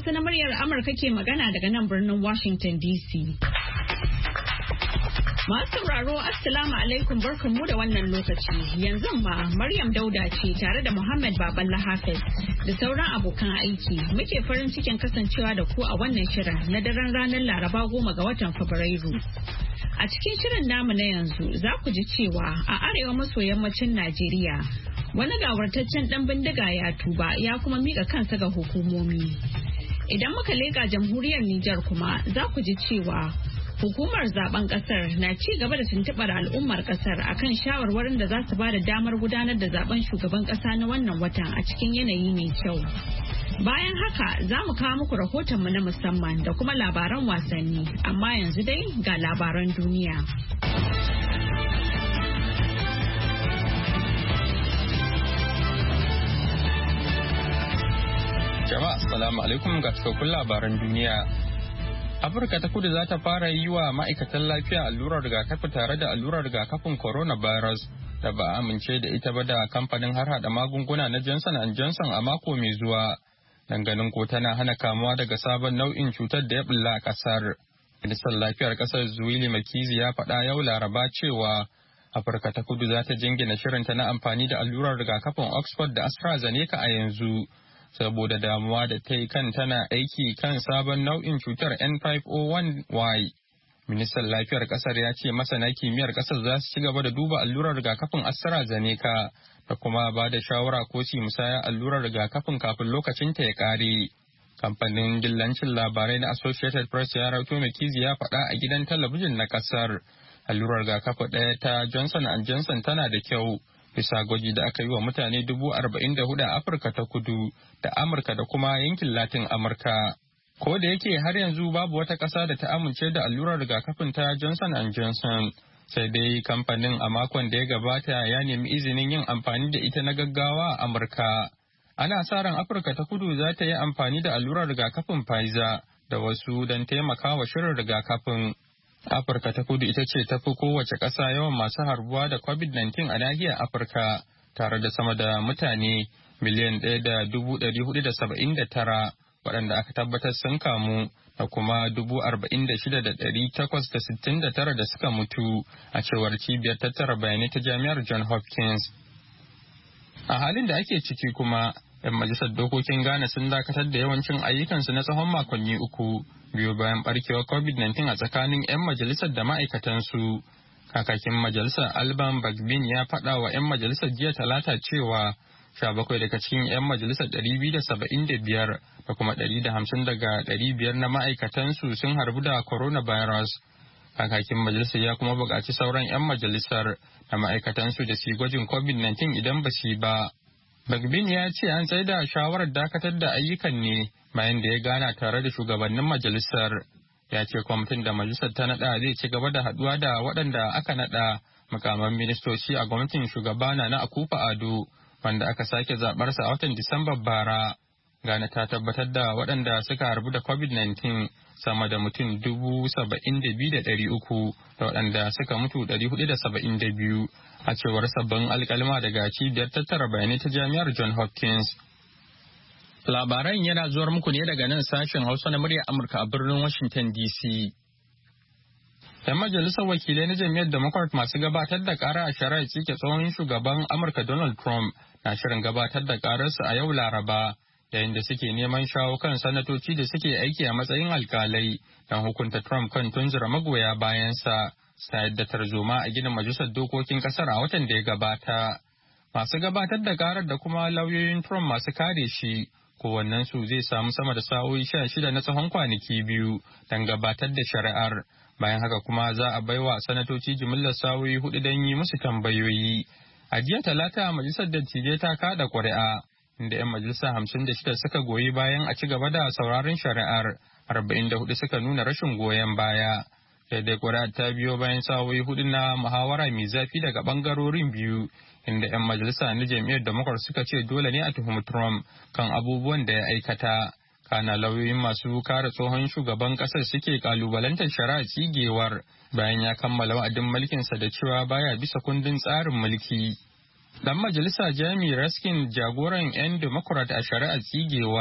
Hausa na muryar Amurka ke magana daga nan birnin Washington DC. Masu sauraro Assalamu alaikum barkanmu da wannan lokaci. Yanzu ma Maryam Dauda ce tare da Muhammad Baballa Hafiz da sauran abokan aiki. Muke farin cikin kasancewa da ku a wannan shirin na daren ranar Laraba 10 ga watan Fabrairu. A cikin shirin namu na yanzu za ku ji cewa a arewa maso yammacin Najeriya wani gawartaccen dan bindiga ya tuba ya kuma mika kansa ga hukumomi. Idan muka leƙa jamhuriyar Nijar kuma za ku ji cewa hukumar zaben kasar na ci gaba da tuntuɓar al'ummar kasar akan shawarwarin da za su ba da damar gudanar da zaben shugaban kasa na wannan watan a cikin yanayi mai kyau. Bayan haka za mu kawo muku rahotonmu na musamman da kuma labaran wasanni, amma yanzu dai ga labaran duniya. Jama'a assalamu alaikum ga cikakkun labaran duniya. Afirka ta kudu za ta fara yi wa ma'aikatan lafiya allurar rigakafi tare da allurar rigakafin coronavirus da ba a amince da ita ba da kamfanin harhaɗa magunguna na Johnson & Johnson a mako mai zuwa. Danganin ko tana hana kamuwa daga sabon nau'in cutar da ya bulla a ƙasar. Ministan lafiyar ƙasar Zweli Makizi ya faɗa yau Laraba cewa Afirka ta kudu za ta jingina shirinta na amfani da allurar rigakafin Oxford da AstraZeneca a yanzu. Saboda damuwa da ta yi kan tana aiki kan sabon nau'in cutar N501Y. Ministan lafiyar kasar ya ce masana kimiyyar kasar za su ci gaba da duba allurar rigakafin AstraZeneca da kuma ba da shawara ko ci musaya allurar rigakafin kafin lokacin ta ya kare. Kamfanin dillancin labarai na Associated Press ya rauto Makizi ya faɗa a gidan talabijin na kasar. Allurar rigakafi ɗaya ta Johnson & Johnson tana da kyau. Bisa gwaji da aka yi wa mutane 44,000 a Afirka ta kudu da Amurka da kuma yankin Latin Amurka. Ko da yake har yanzu babu wata ƙasa da ta amince da allurar rigakafin ta Johnson & Johnson, sai dai kamfanin a makon da ya gabata ya nemi izinin yin amfani da ita na gaggawa a Amurka. Ana sa ran Afirka ta kudu za ta yi amfani da allurar rigakafin Pfizer da wasu don taimakawa shirin rigakafin. Afirka ta kudu ita ce ta fi kowace ƙasa yawan masu harbuwa da COVID-19 a nahiyar Afirka, tare da sama da mutane miliyan 1,479 waɗanda aka tabbatar sun kamu da kuma 46,869 da suka mutu a cewar cibiyar tattara bayanai ta Jami'ar Johns Hopkins. A halin da ake ciki kuma, 'yan majalisar dokokin Ghana sun dakatar da yawancin ayyukansu na tsawon makonni uku. Biyu bayan barkewar COVID-19 a tsakanin 'yan majalisar da ma'aikatansu. Kakakin majalisar Alban Bagbin ya faɗa wa 'yan majalisar jiya Talata cewa 17 daga cikin 'yan majalisar 275 da kuma 150 daga 500 na ma'aikatansu sun harbu da coronavirus. Kakakin majalisar ya kuma buƙaci sauran 'yan majalisar da ma'aikatansu da su gwajin COVID-19 idan ba su yi ba. Bagbin ya ce an tsaida shawarar dakatar da ayyukan ne bayan da ya gana tare da shugabannin majalisar. Ya ce kwamitin da majalisar ta naɗa zai ci gaba da haɗuwa da waɗanda aka naɗa mukaman ministoci a gwamnatin shugaba na Akufo-Addo wanda aka sake zaɓarsa a watan Disambar bara. Ghana ta tabbatar da waɗanda suka harbu da COVID-19 sama da mutum 72,300 da waɗanda suka mutu 472 a cewar sabbin alƙalma daga cibiyar tattara bayanai ta Jami'ar Johns Hopkins. Labaran yana zuwar muku ne daga nan sashen Hausa na muryar Amurka a birnin Washington DC. 'Yan majalisar wakilai na jam'iyyar Democrat masu gabatar da ƙara a shari'ar tsike tsohon shugaban Amurka Donald Trump na shirin gabatar da ƙararsu a yau Laraba, yayin da suke neman shawo kan sanatoci da suke aiki a matsayin alkalai don hukunta Trump kan tunzura magoya bayansa, sayar da tarzoma a ginin majalisar dokokin ƙasar a watan da ya gabata. Masu gabatar da ƙarar da kuma lauyoyin Trump masu kare shi, kowannensu zai samu sama da sa'o'i 16 na tsawon kwanaki biyu don gabatar da shari'ar. Bayan haka kuma za a baiwa sanatoci jimillar sa'o'i 4 don yi musu tambayoyi. A jiya Talata majalisar dattijai ta kada ƙuri'a, inda 'yan majalisa 56 suka goyi bayan a ci gaba da sauraron shari'ar, 44 suka nuna rashin goyon baya. Sai dai ƙuri'ar ta biyo bayan sa'o'i 4 na muhawara mai zafi daga ɓangarorin biyu, inda 'yan majalisa na jam'iyyar Democrat suka ce dole ne a tuhumi Trump kan abubuwan da ya aikata. Kana lauyoyin masu kare tsohon shugaban ƙasar suke kalubalantar shari'a tsigewar bayan ya kammala wa'adin mulkinsa da cewa baya bisa kundin tsarin mulki. Dan majalisa Jamie Raskin, jagoran 'yan Democrat a shari'ar tsigewar,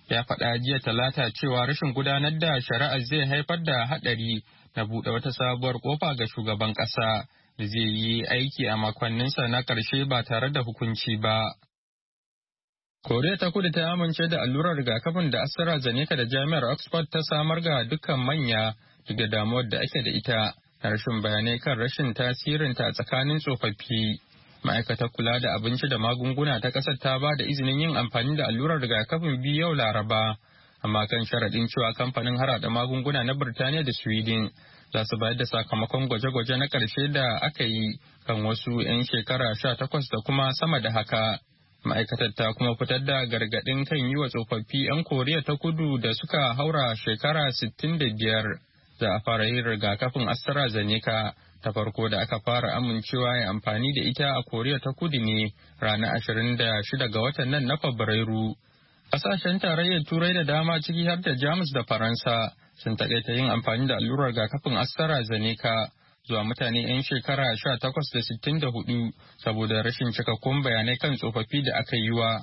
ya faɗa jiya Talata cewa rashin gudanar da shari'ar zai haifar da haɗari na buɗe wata sabuwar ƙofa ga shugaban ƙasa da zai yi aiki a makonninsa na ƙarshe ba tare da hukunci ba. Koriya ta Kudu ta amince da allurar rigakafin da AstraZeneca da Jami'ar Oxford ta samar ga dukkan manya daga damuwar da ake da ita na rashin bayanai kan rashin tasirinta tsakanin tsofaffi. Ma'aikatar kula da abinci da magunguna ta ƙasar ta ba da izinin yin amfani da allurar rigakafin biyu yau Laraba, amma kan sharaɗin cewa kamfanin harhaɗa magunguna na Birtaniya da Sweden za su bayar da sakamakon gwaje-gwaje na ƙarshe da aka yi kan wasu 'yan shekara 18 da kuma sama da haka. Ma'aikatar ta kuma fitar da gargaɗin kan yi wa tsofaffi 'yan Koriya ta Kudu da suka haura shekara 65 za a fara yin rigakafin AstraZeneca ta farko da aka fara amincewa ya amfani da ita a Koriya ta Kudu ne ranar 26 ga watan nan na Fabrairu. Ƙasashen tarayyar Turai da dama ciki har da Jamus da Faransa sun taƙaita yin amfani da allurar rigakafin AstraZeneca zuwa mutane 'yan shekara 18 da 64 saboda rashin cikakkun bayanai kan tsofaffi da aka yi wa.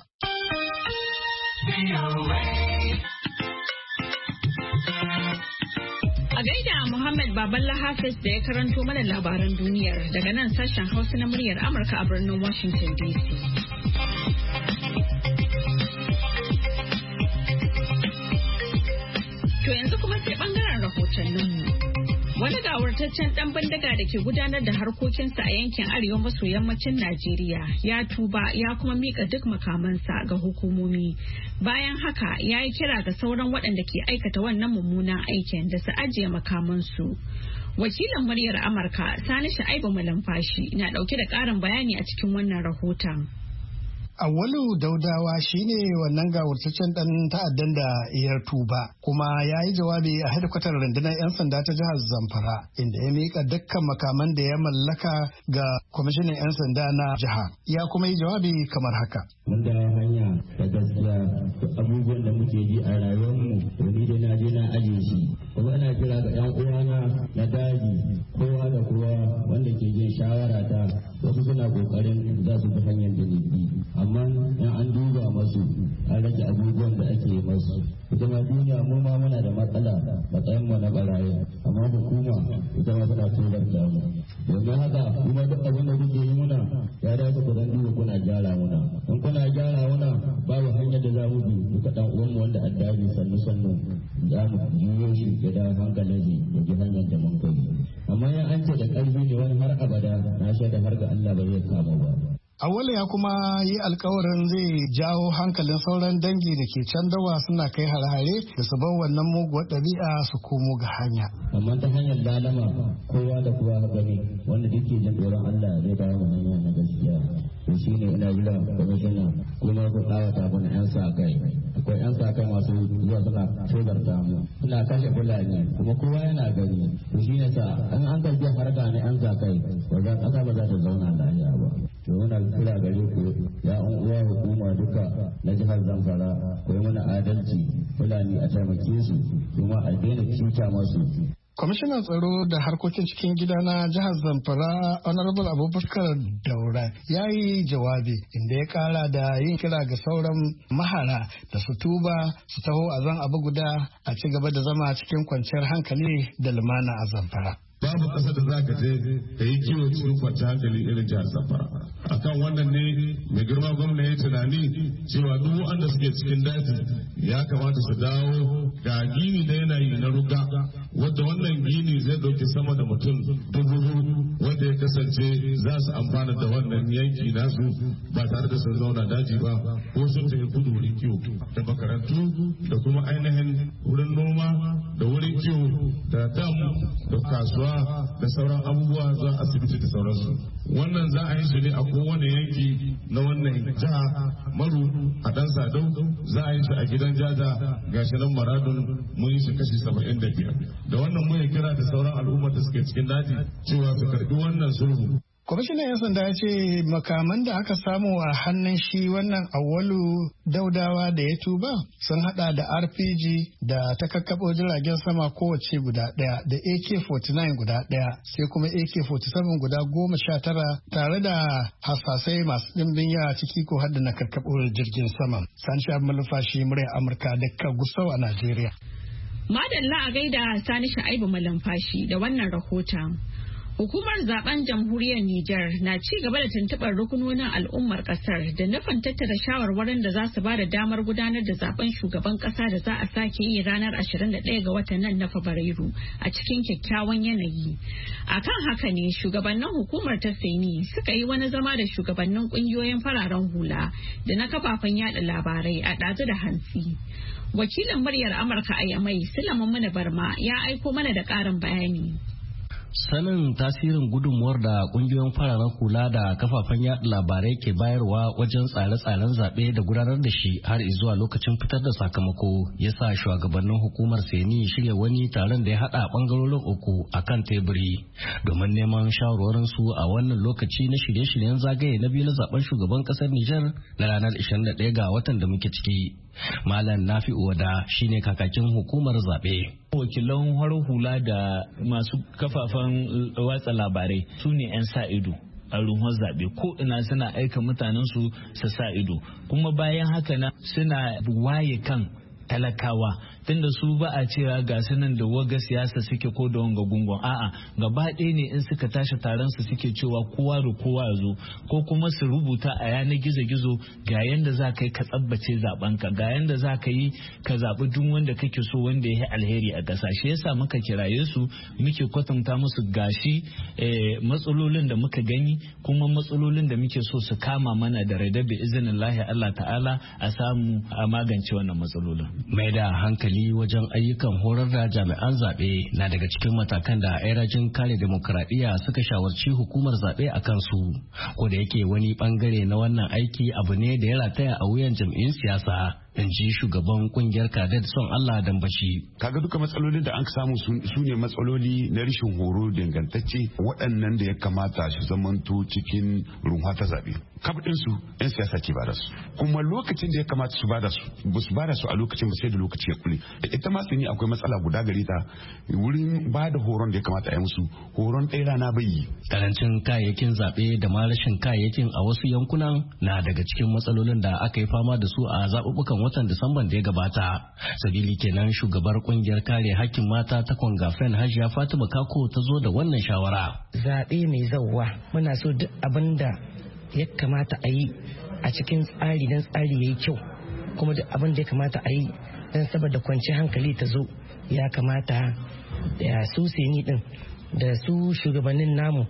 A gaida Muhammad Baballa Hafiz da ya karanto mana labaran duniyar daga nan sashen Hausa na muryar Amurka a birnin Washington DC. To yanzu kuma sai bangaren rahotanninmu. Wani gawurtaccen ɗan bindiga da ke gudanar da harkokinsa a yankin arewa maso yammacin Najeriya ya tuba ya kuma mika duk makamansa ga hukumomi. Bayan haka ya yi kira ga sauran waɗanda ke aikata wannan mummunan aikin da su ajiye makamansu. Wakilin muryar Amurka Sani Sha'ibu Malamfashi na ɗauke da ƙarin bayani a cikin wannan rahoton. Awwalu Daudawa shine wannan gawurtaccen dan ta'addan da ya tuba kuma ya yi jawabi a hedikwatar rundunar 'yan sanda ta jihar Zamfara inda ya mika dukkan makaman da ya mallaka ga kwamishinan 'yan sanda na jiha. Ya kuma yi jawabi kamar haka. Mun da hanya ta gaskiya abubuwan da muke ji a rayuwarmu to ni da na je na aje shi. Kuma ina kira ga 'yan uwana na daji kowa da kowa wanda ke jin shawara ta wasu suna kokarin za su bi hanyar da ni amma in an duba masu an rage abubuwan da ake masu ita ma duniya mu ma muna da matsala matsayin mu na barayi amma hukuma ita ma tana tubar da mu domin haka kuma duk abin da kuke yi muna ya dace ku dan duba kuna gyara muna in kuna gyara muna babu hanyar da za mu bi duka dan uwanmu wanda addabi sannu za mu juyo shi ya da hankalin shi ya ji hanyar da mun kai amma ya an ce da karfi ne wani har abada na shaida har ga Allah ba zai kama ba. Awwalu ya kuma yi alkawarin zai jawo hankalin sauran dangi da ke can dawa suna kai hare-hare da su bar wannan muguwar ɗabi'a su komo ga hanya. Amma ta hanyar lalama kowa da kowa gani wanda duk ke jin tsoron Allah zai dawo mu hanya na gaskiya. To shi ne ina jira kwamishina kuma ku tsawata mana 'yan sa kai. Akwai 'yan sa kai masu zuwa suna tsogarta mu. Suna kashe Fulani kuma kowa yana gani. To shi ne sa an karɓi harka na 'yan sa kai wajen ƙasa ba za ta zauna lafiya ba. To muna kira gare ku ya an uwa hukuma duka na jihar Zamfara ko mana adalci Fulani a taimake su kuma a daina cuta masu. Kwamishinan tsaro da harkokin cikin gida na jihar Zamfara Honorable Abubakar Daura ya yi jawabi inda ya kara da yin kira ga sauran mahara da su tuba su taho a zan abu guda a ci gaba da zama cikin kwanciyar hankali da lumana a Zamfara. Babu ƙasa da za ka je ka yi kiwo cikin kwanciyar hankali irin jihar Zamfara. Akan wannan ne mai girma gwamna ya tunani cewa duk wanda suke cikin daji ya kamata su dawo ga gini da yanayi na ruga wadda wannan gini zai ɗauki sama da mutum 4,000 wanda ya kasance za su amfana da wannan yanki nasu ba tare da sun zauna daji ba ko sun tafi kudu wurin kiwo da makarantu da kuma ainihin wurin noma da wurin kiwo da dam da kasuwa da sauran abubuwa zuwa asibiti da sauransu. Wannan za a yi su ne a kowane yanki na wannan jiha Maru a Dan Sadau za a yi shi a gidan Jaja gashi nan Maradun mun yi shi kashi 75. Da wannan mun kira da sauran al'ummar da suke cikin daji cewa su karbi wannan sulhu. Kwamishinan 'yan sanda ya ce makaman da aka samu a hannun shi wannan Auwalu Daudawa da ya tuba sun hada da RPG da ta kakkaɓo jiragen sama kowace guda ɗaya da AK-49 guda ɗaya sai kuma AK-47 guda 19 tare da hasasai masu ɗimbin yawa ciki ko hadda na kakkaɓo jirgin sama. Sani Sha'ib Malumfashi, murya Amurka daga Gusau a Najeriya. Madalla a gaida Sani Sha'ib Malumfashi da wannan rahoton. Hukumar zaben jamhuriyar Nijar na ci gaba da tuntuɓar rukunonin al'ummar ƙasar da nufin tattara shawarwarin da za su ba da damar gudanar da zaben shugaban ƙasa da za a sake yi ranar 21 ga watan nan na Fabrairu a cikin kyakkyawan yanayi. Akan haka ne shugabannin hukumar ta Seni suka yi wani zama da shugabannin ƙungiyoyin fararen hula da na kafafen yada labarai a ɗazu da hantsi. Wakilin muryar Amurka a Yamai, Sulaiman Mana Barma, ya aiko mana da ƙarin bayani. Sanin tasirin gudunmuwar da kungiyoyin fararen hula da kafafen yaɗa labarai ke bayarwa wajen tsare-tsaren zaɓe da gudanar da shi har zuwa lokacin fitar da sakamako ya sa shugabannin hukumar Seni shirya wani taron da ya haɗa ɓangarorin uku a kan teburi domin neman shawarwarinsu a wannan lokaci na shirye-shiryen zagaye na biyu na zaben shugaban ƙasar Nijar na ranar 21 ga watan da muke ciki. Malam Nafi'u Wada shine kakakin hukumar zaɓe. Wakilan farar hula da masu kafafen watsa labarai su ne 'yan sa ido a ruhun zaɓe ko ina suna aika mutanensu su sa ido, kuma bayan haka na suna waye kan talakawa tunda su ba a cewa ga sunan da waga siyasa suke ko da wanga gungun, a'a gaba ɗaya ne in suka tashi taron su suke cewa kowa da kowa ya zo, ko kuma su rubuta a yanar gizo-gizo ga yanda za ka yi ka tsabbace zaɓenka, ga yanda za ka yi ka zaɓi duk wanda kake so wanda ya yi alheri a ƙasa. Shi yasa muka kiraye su muke kwatanta musu gashi matsalolin da muka gani kuma matsalolin da muke so su kama mana da radar da izinin lahi Allah ta'ala a samu a magance wannan matsalolin. Mai da hankali wajen ayyukan horar da jami'an zaɓe na daga cikin matakan da rajin kare demokradiyya suka shawarci hukumar zaɓe a kansu, ko da yake wani bangare na wannan aiki abu ne da ya rataya a wuyan jam'iyyun siyasa, in ji shugaban kungiyar Kadet Son Allah Dambashi. Kaga duka matsalolin da an samu su ne matsaloli na rashin horo dangantacce waɗannan da ya kamata su zamanto cikin runwa ta zaɓe. Kabɗin su 'yan siyasa ke bada su, kuma lokacin da ya kamata su bada su ba su bada su a lokacin ba sai da lokaci ya kule. Ita ma Seni akwai matsala guda gare ta wurin bada horon da ya kamata a yi musu, horon ɗaya rana bai yi. Karancin kayayyakin zaɓe da ma rashin kayayyakin a wasu yankunan na daga cikin matsalolin da aka yi fama da su a zaɓuɓɓukan watan Disamban da ya gabata. Sabili kenan shugabar kungiyar kare hakkin mata ta Kongafen Hajiya Fatima Kako ta zo da wannan shawara. Zaɓe mai zauwa muna so duk abin da ya kamata a yi a cikin tsari don tsari ya yi kyau, kuma duk abin da ya kamata a yi don saboda kwanci hankali ta zo, ya kamata da su Seni din da su shugabannin namu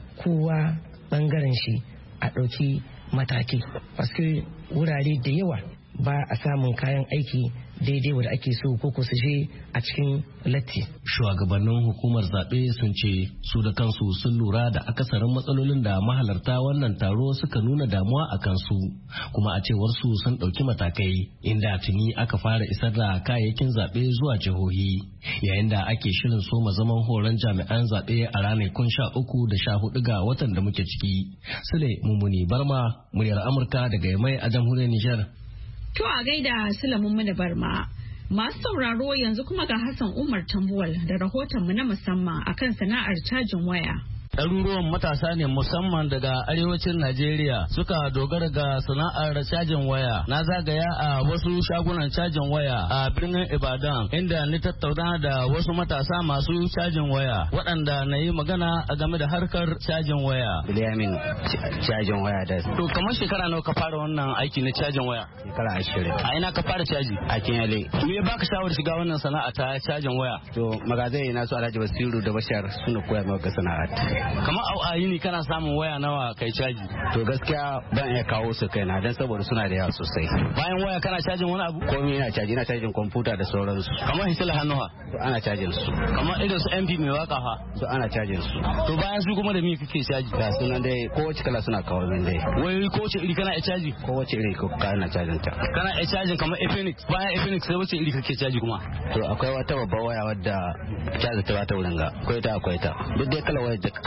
kowa bangaren shi a ɗauki mataki, paske wurare da yawa ba a samun kayan aiki daidai wanda ake so ko su je a cikin latti. Shugabannin hukumar zaɓe sun ce su da kansu sun lura da akasarin matsalolin da mahalarta wannan taro suka nuna damuwa a kansu, kuma a cewar su sun ɗauki matakai inda tuni aka fara isar da kayayyakin zaɓe zuwa jihohi, yayin da ake shirin soma zaman horon jami'an zaɓe a ranakun 13 da 14 ga watan da muke ciki. Sule Mummuni Barma, muryar Amurka daga Yamai a jamhuriyar Nijar. To a gaida Sulaiman Mana Barma. Masu sauraro yanzu kuma ga Hassan Umar Tambuwal da rahotonmu na musamman akan sana'ar cajin waya. Ɗaruruwan matasa ne musamman daga arewacin Najeriya suka dogara ga sana'ar cajin waya. Na zagaya a wasu shagunan cajin waya a birnin Ibadan inda ni tattauna da wasu matasa masu cajin waya waɗanda na yi magana a game da harkar cajin waya. Biliyamin cajin waya da. To kamar shekara nawa ka fara wannan aiki na cajin waya? Shekara 20. A ina ka fara caji? A Kinyale. Me ya baka shawar shiga wannan sana'a ta cajin waya? To magazai na su Alhaji Basiru da Bashar suna koya maka sana'a. Kamar a yini kana samun waya nawa kai caji? To gaskiya ban iya kawo su kaina dan saboda suna da yawa sosai. Bayan waya kana cajin wani abu? Komai ina caji, ina cajin kwamfuta da sauransu. Kamar hitila hannuwa? To ana cajin su. Kamar irin su MP mai waka fa? To ana cajin su. To bayan su kuma da me kake caji? Ga sunan dai kowace kala suna kawo min dai. Wai kowace iri kana iya caji? Kowace iri ko kana cajin ta. Kana iya cajin kamar Infinix, bayan Infinix sai wace iri kake caji kuma? To akwai wata babbar waya wadda caji ta bata wurin ga. Akwai ta. Duk dai kala waya da ka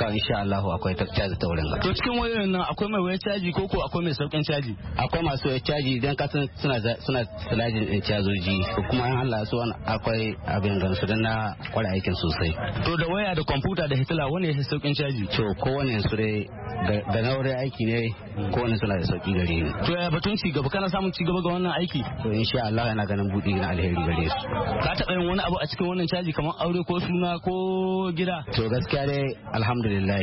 kan insha Allah akwai caji ta wurin ga. To cikin wayoyin nan akwai mai wayar caji ko akwai mai saukin caji? Akwai masu wayar caji idan ka san suna silajin din cazoji kuma in Allah so akwai abin da su dan na kware aikin sosai. To da waya da kwamfuta da hitila wani ya saukin caji? To kowane su dai da naurin aiki ne kowane suna da sauki gare ni. To ya batun ci gaba kana samun ci gaba ga wannan aiki? To insha Allah yana ganin buɗi na alheri gare su. Ka taɓa yin wani abu a cikin wannan caji kamar aure ko suna ko gida? To gaskiya dai alhamdulillah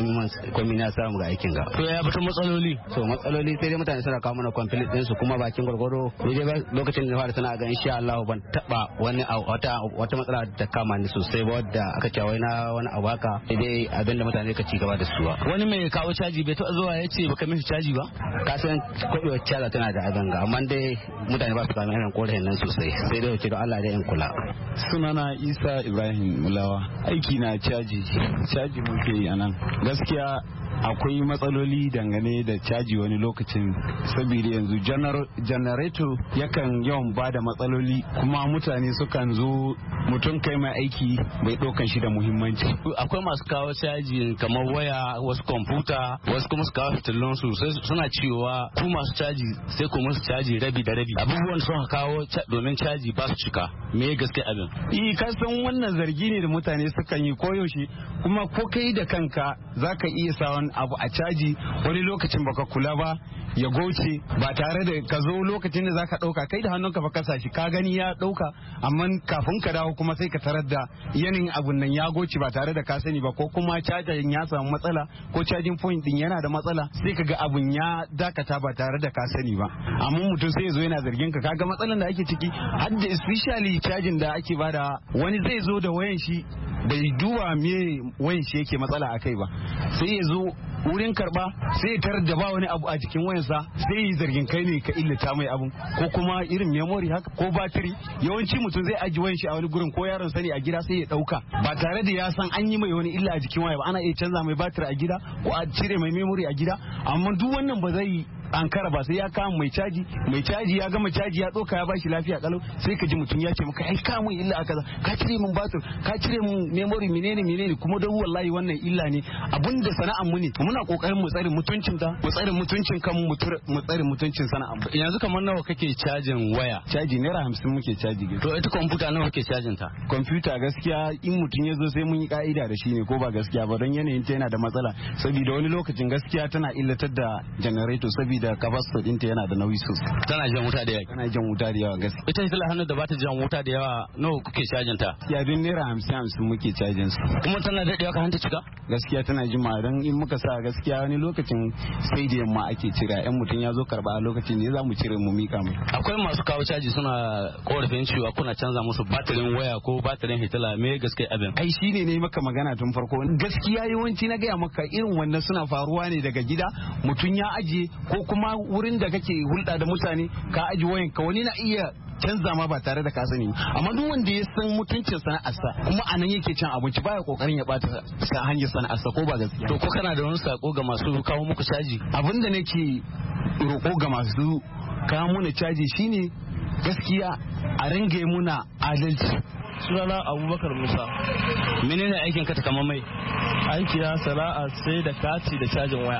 komai na samu ga aikin ga. To ya batun matsaloli? To matsaloli sai dai mutane suna kawo mana complete din su kuma bakin gwargwaro ni dai lokacin da fara sana ga insha Allah ban taba wani wata matsala da kama ni sosai ba wadda aka ce wai na wani abu haka dai abinda mutane ka ci gaba da su. Wani mai kawo caji bai taɓa zuwa ya ce baka mishi caji ba? Ka san kodewar caza tana da abin ga amma dai mutane ba su kawo irin korafin nan sosai sai dai wace da Allah dai in kula. Sunana Isa Ibrahim Mulawa, aiki na caji muke yi anan. Gaskiya akwai matsaloli dangane da caji wani lokacin saboda yanzu janareto yakan yawan ba da matsaloli kuma mutane sukan zo mutum kai mai aiki bai ɗaukan shi da muhimmanci. Akwai masu kawo caji kamar waya, wasu kwamfuta, wasu kuma su kawo fitilun su suna cewa ku masu caji sai ku musu caji rabi da rabi. Abubuwan sun kawo domin caji ba su cika. Me gaske abin? Ka san wannan zargi ne da mutane sukan yi koyaushe kuma ko kai da kanka zaka iya sa wani abu a caji wani lokacin baka kula ba ya goce ba tare da ka zo lokacin da zaka dauka kai da hannunka ba kasa shi ka gani ya dauka amma kafin ka dawo kuma sai ka tarar da yanayin abun nan ya goce ba tare da ka sani ba ko kuma cajin ya samu matsala ko cajin point din yana da matsala sai ka ga abun ya dakata ba tare da ka sani ba amma mutum sai ya zo yana zargin ka kaga matsalan da ake ciki har da especially cajin da ake bada wani zai zo da wayan shi bai duba me wayan shi yake matsala akai ba sai ya zo wurin karba sai ya tarar da ba wani abu a jikin wayansa sai yi zargin kai ne ka illata mai abun ko kuma irin memory haka ko batiri yawanci mutum zai aji wayan shi a wani gurin ko yaron sani a gida sai ya dauka ba tare da ya san an yi mai wani illa a jikin waya ba ana iya canza mai batiri a gida ko a cire mai memory a gida amma duk wannan ba zai an kara ba sai ya kama mai caji ya gama caji ya doka ya bashi lafiya kalau sai ka ji mutum ya ce maka ai ka mun illa aka ka cire mun batir ka cire mun memory menene kuma don wallahi wannan illa ne abinda sana'an mu ne muna kokarin mu tsare mutuncin ta mu tsare mutuncin kan mu tsare mutuncin sana'an mu. Yanzu kamar nawa kake cajin waya? Caji naira 50 muke caji. To ita kwamfuta nawa kake cajin ta? Kwamfuta gaskiya in mutum ya zo sai mun yi ka'ida da shi ne ko ba gaskiya ba don yanayin ta yana da matsala saboda wani lokacin gaskiya tana illatar da generator da capacitor ɗinta yana da nauyi sosai. Tana jan wuta da yawa. Tana jan wuta da yawa gaskiya. Ita hitila hannu da bata jan wuta da yawa nawa kuke cajin ta? Ya dun naira 50 muke cajin su. Kuma tana daɗewa ka hanta cika? Gaskiya tana jima don in muka sa gaskiya wani lokacin sai da yamma ake cira yan mutum ya zo karba a lokacin ne za mu cire mu mika mai. Akwai masu kawo caji suna korafin cewa kuna canza musu batirin waya ko batirin hitila me gaskiya abin? Ai shine ne maka magana tun farko gaskiya yawanci na gaya maka irin wannan suna faruwa ne daga gida mutum ya ajiye ko kuma wurin da kake hulɗa da mutane ka aji wayan ka wani na iya canza ma ba tare da ka sani amma duk wanda ya san mutuncin sana'arsa kuma a nan yake cin abinci baya kokarin ya bata sa hanyar sana'arsa ko ba gaskiya. To ko kana da wani sako ga masu kawo muku caji? Abinda nake roƙo ga masu kawo muna caji shine gaskiya a ringa muna adalci. Sunana Abubakar Musa. Menene aikin ka kamar mai? Aiki na sana'a sai da kati da cajin waya.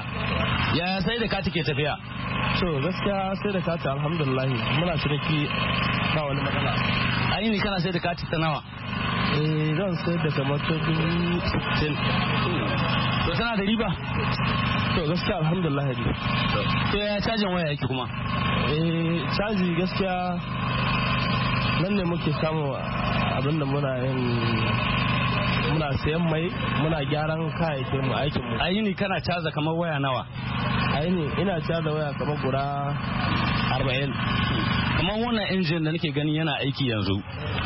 Ya sai da kati ke tafiya? To gaskiya sai da kati alhamdulillah muna ciniki ba wani matsala. Aini kana sai da kati ta nawa? Zan sai da kamar 60. To tana da riba? To gaskiya alhamdulillah ne. To ya cajin waya yake kuma? Caji gaskiya nan ne muke samu abinda muna sayan mai muna gyaran kayayyakin mu aikin mu. Aini kana caza kamar waya nawa? Aini ina caza waya kamar guda 40. Kamar wannan injin da nake gani yana aiki yanzu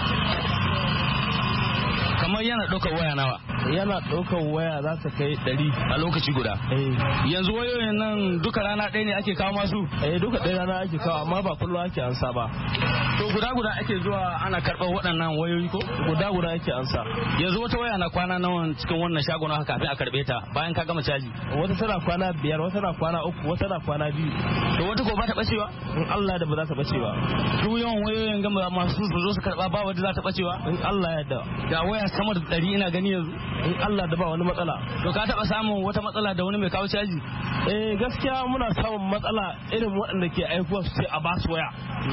kamar yana ɗaukar waya nawa? Yana ɗaukar waya za ta kai 100 a lokaci guda. Yanzu wayoyin nan duka rana ɗaya ne ake kawo masu? Duka ɗaya rana ake kawo amma ba kullum ake ansa ba. To guda ake zuwa ana karɓar waɗannan wayoyi ko? Guda ake ansa. Yanzu wata waya na kwana nawa cikin wannan shagon haka kafin a karɓe ta bayan ka gama caji? Wata tana kwana 5, wata na kwana 3, wata na kwana 2. To wata ko ba ta ɓacewa? In Allah da ba za ta ɓacewa. Duk yawan wayoyin gama masu su zo su karɓa ba wadda za ta ɓacewa? In Allah ya da. Ga waya sama da 100 ina gani yanzu. in Allah da ba wani matsala. To ka taba samun wata matsala da wani mai kawo caji? Gaskiya muna samun matsala irin waɗanda ke aikuwa su ce a ba su waya.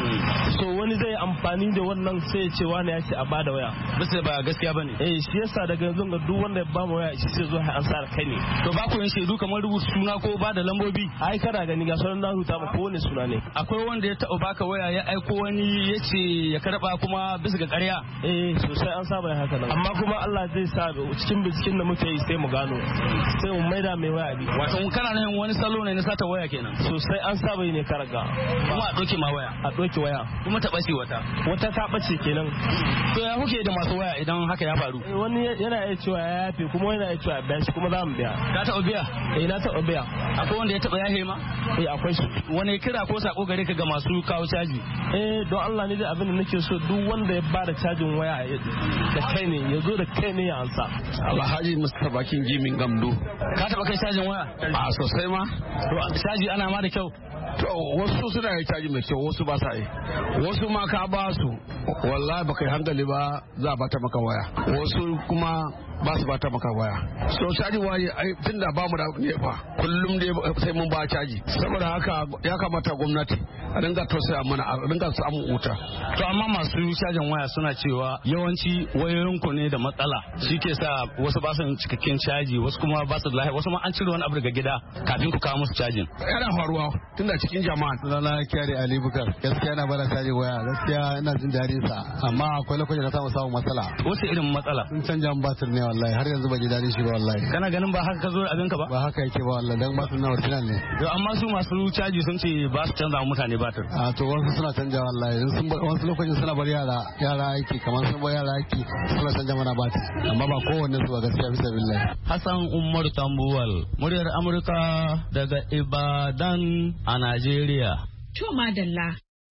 So wani zai amfani da wannan sai ya ce wani ya ce a bada waya. Bisa ba gaskiya bane. Shi yasa daga yanzu ga duk wanda ya ba mu waya shi sai zo an sa kai ne. To ba ku yin shaidu kamar rubuta suna ko ba da lambobi? Ai kana gani ga sauran na rubuta ba ko wani suna ne. Akwai wanda ya taɓa baka waya ya aiko wani ya ce ya karba kuma bisa ga ƙarya? Sosai an saba haka nan. Amma kuma Allah zai sa cikin binciken da muke yi sai mu gano. Sai mu maida mai waya bi. Wato kana nan wani salo ne na sata waya kenan? Sosai an saba yi ne karaga. Kuma a ɗauke ma waya? A ɗauke waya. Kuma ta ɓace wata? Wata ta ɓace kenan. To ya kuke da masu waya idan haka ya faru? Wani yana iya cewa ya yafe kuma yana iya cewa ya biya shi kuma za mu biya. Ka taɓa biya? Na taɓa biya. Akwai wanda ya taɓa yahe ma? Akwai su. Wani kira ko sako gare ka ga masu kawo caji? Don Allah ne da abin da nake so duk wanda ya bada cajin waya da kai ne ya zo da kai ne ya ansa. Alhaji Mustapha Bakin Gimin Gamdo. Ka taɓa kai cajin waya? A sosai ma. To caji ana ma da kyau? To wasu suna yi caji mai kyau wasu ba sa yi. Wasu ma ka ba su wallahi baka yi hankali ba za a bata maka waya. Wasu kuma ba su bata maka waya. So caji waye tunda ba mu da nefa kullum dai sai mun ba caji. Saboda haka ya kamata gwamnati a dinga tausaya mana a dinga samun wuta. To amma masu cajin waya suna cewa yawanci wayoyinku ne da matsala shi ke sa wasu ba su cikakken caji wasu kuma ba su da lafiya wasu ma an cire wani abu daga gida kafin ku kawo musu cajin. Yana faruwa tunda cikin jama'a. Sunana Kyari Ali Bukar gaskiya na bada cajin waya gaskiya ina jin daɗin sa amma akwai lokacin da samu matsala. Wace irin matsala? Sun canja min batir ne wallahi har yanzu ban ji daɗin shi ba wallahi. Kana ganin ba haka ka zo abinka ba? Ba haka yake ba wallahi dan batir na original ne. Amma su masu caji sun ce ba su canza mutane batir. A to wasu suna canja wallahi wasu lokacin suna bar yara aiki kamar sun bar yara aiki suna canja mana batir amma ba kowanne su ba gaskiya bisa billahi. Hassan Umar Tambuwal muryar Amurka daga Ibadan a Najeriya. To madalla.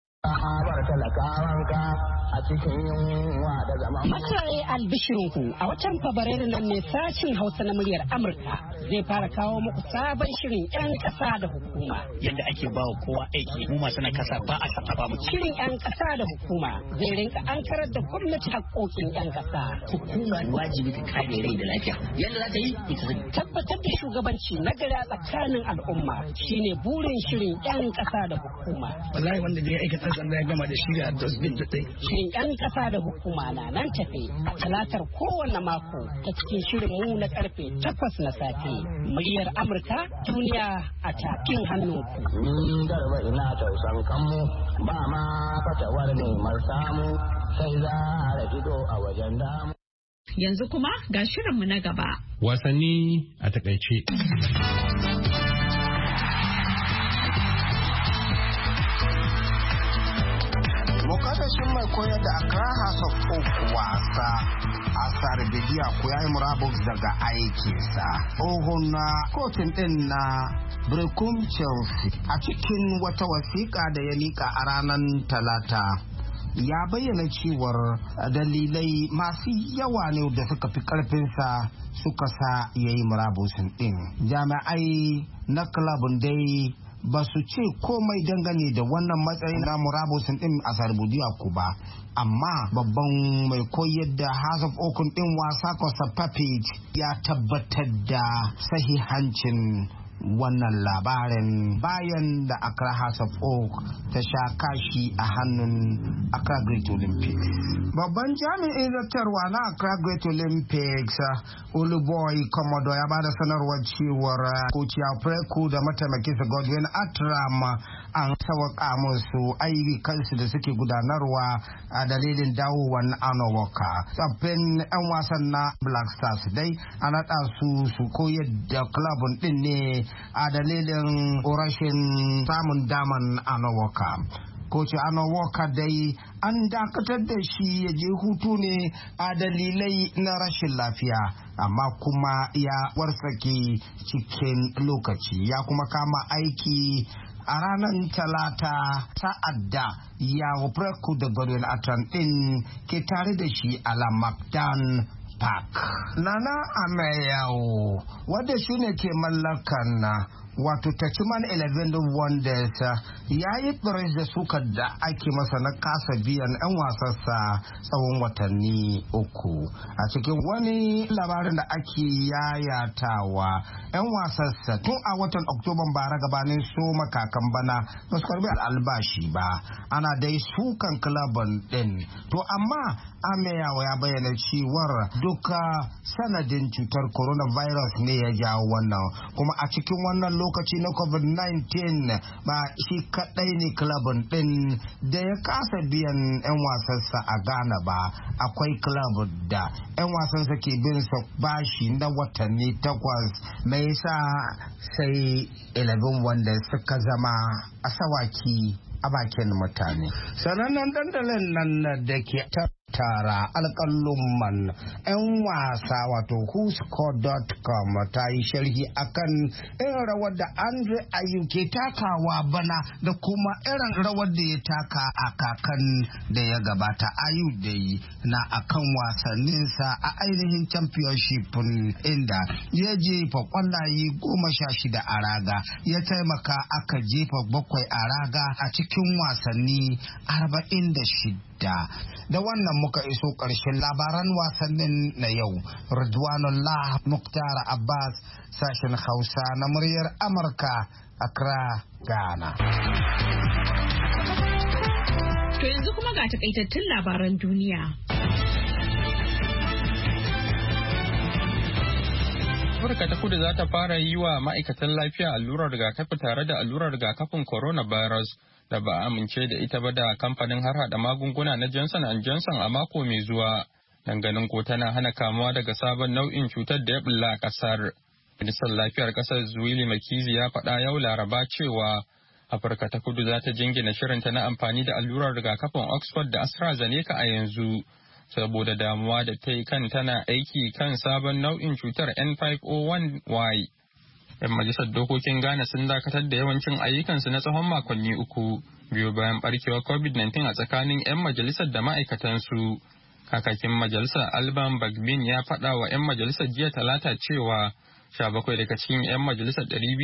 Bar talakawanka a cikin yunwa da zama. Masarai albishirinku a watan Fabrairu nan ne sashin Hausa na muryar Amurka zai fara kawo muku sabon shirin 'yan ƙasa da hukuma. Yadda ake bawa kowa aiki mu masu na kasa ba a san a bamu. Shirin 'yan ƙasa da hukuma zai rinka ankarar da gwamnati haƙƙoƙin 'yan ƙasa. Hukuma wajibi ta kare rai da lafiya. Yadda za ta yi ita zai. Tabbatar da shugabanci na gari a tsakanin al'umma shine burin shirin 'yan ƙasa da hukuma. Wallahi wanda zai aikata sanda ya gama da shirya dosbin da tsaye. Shirin 'yan ƙasa da hukuma na nan tafe a talatar kowane mako ta cikin shirin mu na karfe 8 na safe. Muryar Amurka duniya a tafin hannunku. Garba ina tausan kanmu ba ma fatawar neman samu sai za a ido a wajen damu. Yanzu kuma ga shirinmu na gaba. Wasanni a takaice. Mukaddashin mai koyar da Accra House of Oak wasa Asar Bidiya ko yayi murabus daga aikinsa. Ohun na kotun din na Brecum Chelsea a cikin wata wasiƙa da ya mika a ranar Talata ya bayyana cewar dalilai masu yawa ne da suka fi karfinsa suka sa yayi murabusin din. Jami'ai na klabin dai ba su ce komai dangane da wannan matsayin na murabusin din a sarbudiya ku ba, amma babban mai koyar da House of Oak din wasa Kosa Papit ya tabbatar da sahihancin wannan labarin bayan da Accra House of Oak ta sha kashi a hannun Accra Great Olympics. Babban jami'in zartarwa na Accra Great Olympics Oluboy Komodo ya bada sanarwar cewar Koci Afreku da mataimakinsa Godwin Atram an sauƙa musu ayyukansu da suke gudanarwa a dalilin dawowar Anowoka. Tsaffin 'yan wasan na Black Stars dai an naɗa su koyar da klabun ɗin ne a dalilin rashin samun daman Anowoka. Koci Anowoka dai an dakatar da shi ya je hutu ne a dalilai na rashin lafiya, amma kuma ya warsake cikin lokaci ya kuma kama aiki a ranar Talata sa'ad da Yawo Preku da Godwin Atram ɗin ke tare da shi a La Macdan Park. Nana Ameyawo wadda shi ne ke mallakan wato Tachiman 11 Wonders ya yi tsirai da sukar da ake masa na kasa biyan 'yan wasansa tsawon watanni 3. A cikin wani labarin da ake yayatawa 'yan wasansa tun a watan Oktoban bara gabanin soma kakan bana ba su karbi albashi ba. Ana dai sukan kilabin din. To amma Ameyawa ya bayyana cewar duka sanadin cutar coronavirus ne ya jawo wannan, kuma a cikin wannan lokaci na COVID-19 ba shi kadai ne kilabin din da ya kasa biyan 'yan wasansa a Ghana ba. Akwai kilabin da 'yan wasansa ke bin sa bashi na watanni 8. mai yasa sai 11 wanda suka zama asawaki a bakin mutane. Sanannen dandalin nan da ke tara alƙalumman 'yan wasa wato whoscore.com ta yi sharhi akan irin rawar da Andre Ayew ke takawa bana da kuma irin rawar da ya taka a kakan da ya gabata. Ayew da yi na akan wasanninsa a ainihin championship inda ya jefa kwallaye 16 a raga, ya taimaka aka jefa 7 a raga a cikin wasanni 46. Da wannan muka iso ƙarshen labaran wasannin na yau. Ridwanullah Muktar Abbas, sashen Hausa na muryar Amurka, Accra, Ghana. To yanzu kuma ga takaitattun labaran duniya. Afirka ta Kudu za ta fara yi wa ma'aikatan lafiya allurar rigakafi tare da allurar rigakafin coronavirus da ba a amince da ita ba da kamfanin harhaɗa magunguna na Johnson & Johnson a mako mai zuwa. Danganin ko tana hana kamuwa daga sabon nau'in cutar da ya bulla a ƙasar. Ministan lafiyar ƙasar Zweli Makizi ya faɗa yau Laraba cewa Afirka ta Kudu za ta jingina shirinta na amfani da allurar rigakafin Oxford da AstraZeneca a yanzu, saboda damuwa da ta yi kan tana aiki kan sabon nau'in cutar N501Y. 'Yan majalisar dokokin Ghana sun dakatar da yawancin ayyukansu na tsawon makonni 3 biyu bayan barkewar COVID-19 a tsakanin 'yan majalisar da ma'aikatansu. Kakakin majalisar Alban Bagbin ya faɗa wa 'yan majalisar jiya Talata cewa 17 daga cikin 'yan majalisar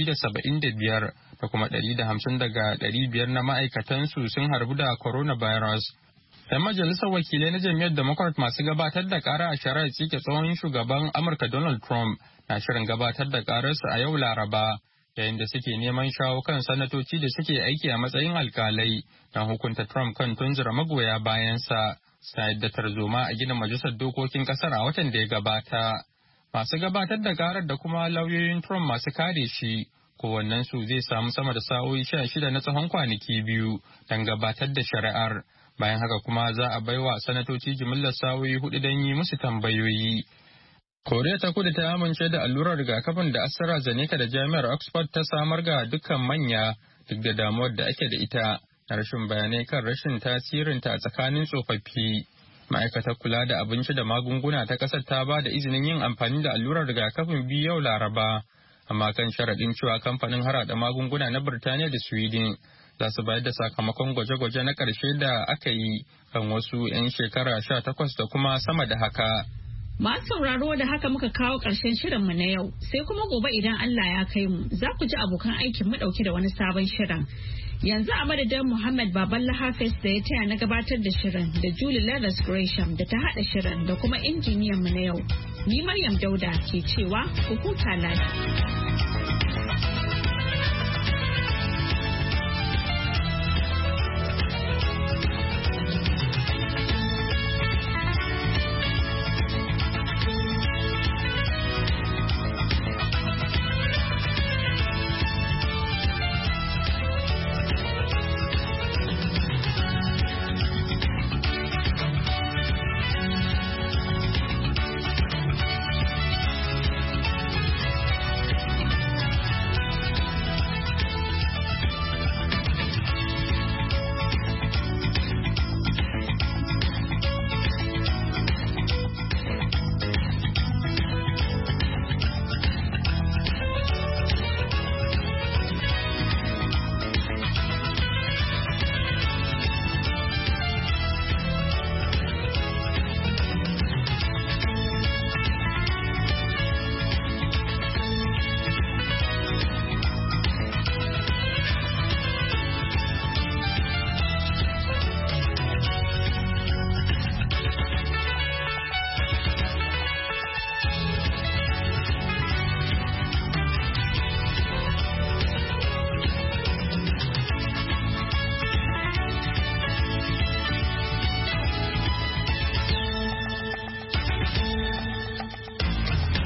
275 da kuma 150 daga 500 na ma'aikatansu sun harbu da coronavirus. 'Yan majalisar wakilai na jam'iyyar Democrat masu gabatar da kara a shari'ar tsike tsohon shugaban Amurka Donald Trump na shirin gabatar da kararsu a yau Laraba, yayin da suke neman shawo kan sanatoci da suke aiki a matsayin alkalai don hukunta Trump kan tunzura magoya bayansa, sayar da tarzoma a gina majalisar dokokin kasar a watan da ya gabata. Masu gabatar da karar da kuma lauyoyin Trump masu kare shi, kowannensu zai samu sama da sa'o'i 16 na tsawon kwanaki 2 don gabatar da shari'ar. Bayan haka kuma za a baiwa sanatoci jimillar sa'o'i 4 don yi musu tambayoyi. Koriya ta Kudu ta amince da allurar rigakafin da AstraZeneca da Jami'ar Oxford ta samar ga dukkan manya, duk da damuwar da ake da ita na rashin bayanai kan rashin tasirinta a tsakanin tsofaffi. Ma'aikatar kula da abinci da magunguna ta ƙasar ta ba da izinin yin amfani da allurar rigakafin biyu yau Laraba, amma kan sharaɗin cewa kamfanin harhaɗa magunguna na Birtaniya da Sweden za su bayar da sakamakon gwaje-gwaje na ƙarshe da aka yi kan wasu 'yan shekara 18 da kuma sama da haka. Masu sauraro da haka muka kawo ƙarshen shirinmu na yau, sai kuma gobe idan Allah ya kai mu za ku ji abokan aikin mu ɗauke da wani sabon shirin. Yanzu a madadin Muhammad Baballa Hafiz da ya taya na gabatar da shirin da Julie Leathers Gresham da ta haɗa shirin da kuma injiniyan mu na yau. Ni Maryam Dauda ke cewa ku huta lafiya.